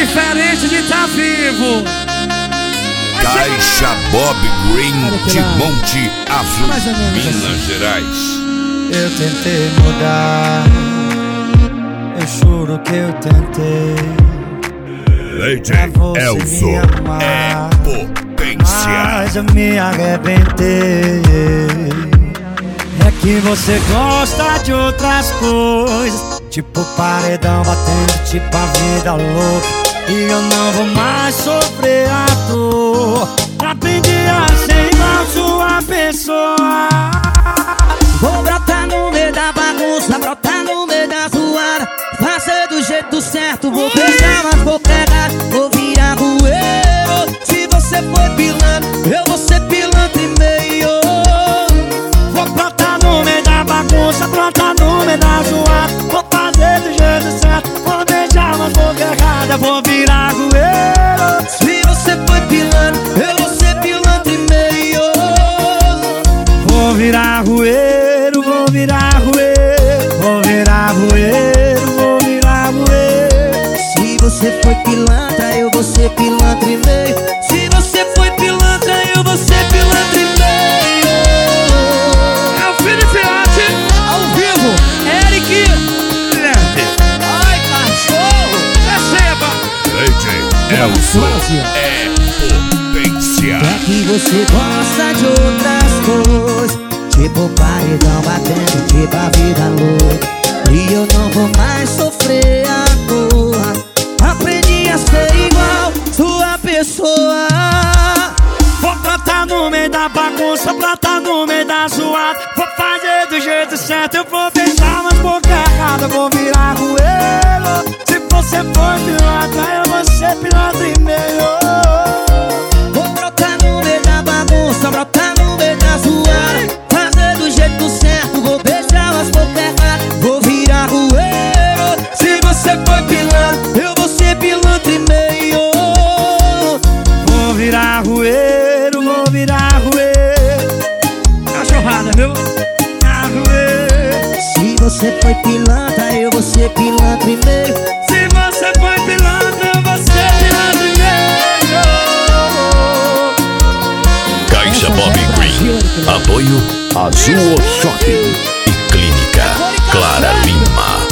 diferente de tá vivo. Caixa Bob Green de Monte Azul, Minas Gerais. Eu tentei mudar, eu juro que eu tentei. DJ Elzo é potência. Mas eu me arrebentei. É que você gosta de outras coisas, tipo paredão batendo, tipo a vida louca. E eu não vou mais sofrer a dor. Aprendi a ser igual sua pessoa. Vou brotar no meio da bagunça, brotar no meio da zoada, fazer do jeito certo, vou beijar, mas vou pegar, vou virar rueiro. Se você foi pilantra, eu vou ser pilantra e meio. Vou brotar no meio da bagunça, brotar no meio da zoada, vou fazer do jeito certo, vou beijar, mas vou pegar, vou virar rueiro. Se você foi pilantra, eu vou ser pilantra e meio. Vou virar rueiro, vou virar rueiro, vou virar rueiro, vou virar rueiro. Se você foi pilantra, eu vou ser pilantra e meio. Se você foi pilantra, eu vou ser pilantra e meio. É o Felipe Arte, ao vivo, Eric. Ai, cachorro, receba. DJ Elzo é potência. É que você gosta de outras coisas, tipo paredão batendo, tipo a vida louca. E eu não vou mais sofrer a dor. Aprendi a ser igual sua pessoa. Vou brotar no meio da bagunça, brotar no meio da zoada, vou fazer do jeito certo, eu vou beijar, mas boca errada, vou virar rueiro. Se você for pilantra, eu vou ser pilantra e meio. Vou brotar no meio da bagunça, brotar no meio da zoada, fazer do jeito certo, vou beijar, mas boca errada, vou virar rueiro. Se você foi pilantra, eu vou ser pilantra e meio. Vou virar rueiro, vou virar rueiro. Cachorrada, viu? Virar rueiro. Se você foi pilantra, eu vou ser pilantra e meio. Se você foi pilantra, eu vou ser pilantra e meio. Caixa Bob Green. Apoio Azul Shopping e Clínica Clara Lima.